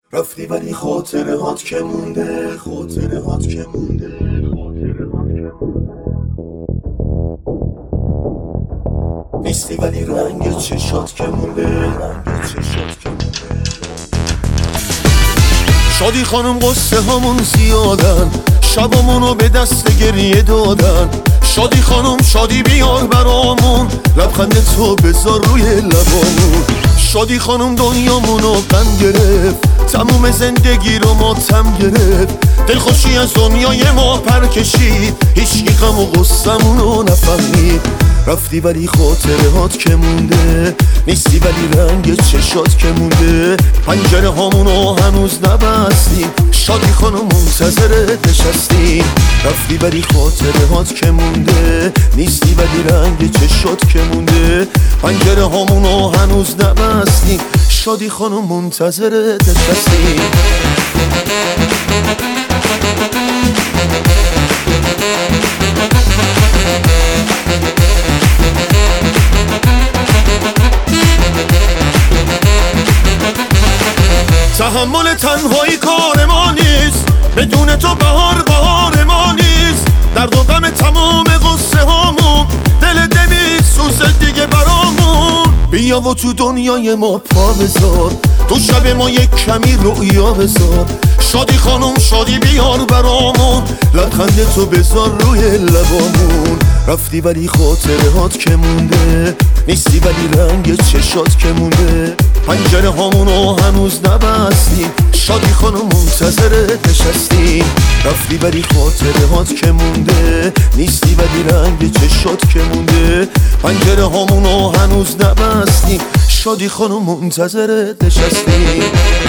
رفتی ولی خاطره هات که مونده، خاطره هات که مونده، نیستی ولی رنگ چشات که مونده، رنگ چشات که مونده. شادی خانم قصه هامون زیادن، شبامونو به دست گریه دادن. شادی خانم شادی بیار برامون، لبخند تو بذار روی لبامون. شادی خانم دنیامونو غم گرفت، تموم زندگی رو ماتم گرفت. دلخوشی از دنیای ما پر کشید، هیچکی غم و غصمونو نفهمید. رفتی ولی خاطره هات که مونده، نیستی ولی رنگ چشات که مونده. پنجره هامونو هنوز نبستیم، شادی خانم منتظرت نشستیم. رفتی ولی خاطره هات که مونده، نیستی ولی رنگ چشات که مونده. پنجره هامونو هنوز نبستیم، شادی خانم منتظرت نشستیم. تحمل تنهایی کار ما نیست، بدون تو بهار ما نیست. درد و غم تمام قصه هامون، دل دمی سوزه دیگه برامون. بیا و تو دنیای ما پا بذار، تو شب ما یک کمی رؤیا بذار. شادی خانم شادی بیار برامون، لبخند تو بذار روی لبامون. رفتی ولی خاطره هات که مونده، نیستی ولی رنگ چشات که مونده. پنجره هامونو هنوز نبستیم، شادی خانم منتظرت نشستیم. رفتی ولی خاطره هات که مونده، نیستی ولی رنگ چشات که مونده. پنجره هامونو هنوز نبستیم، شادی خانم منتظرت نشستیم.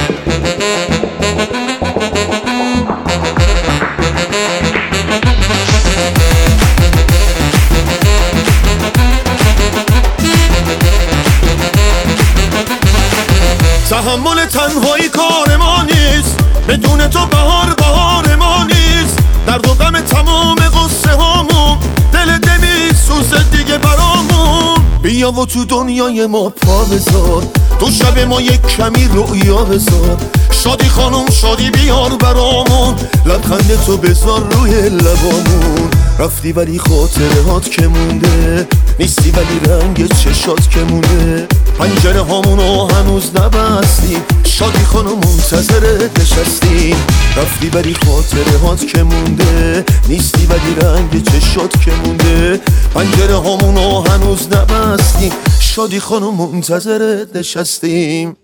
تحمل تنهایی کار ما نیست، بدون تو بهار ما نیست. درد و غم تمام قصه هامون، دل دمی سوزه دیگه برامون. بیا و تو دنیای ما پا بذار، تو شب ما یک کمی رؤیا بذار. شادی خانم شادی بیار برامون، لبخند تو بذار روی لبامون. رفتی ولی خاطره هات که مونده، نیستی ولی رنگ چشات که مونده. پنجره هامونو هنوز نبستیم، شادی خانم منتظرت نشستیم. رفتی ولی خاطره هات که مونده، نیستی ولی رنگ چشات که مونده. پنجره هامونو هنوز نبستیم، شادی خانم منتظرت نشستیم.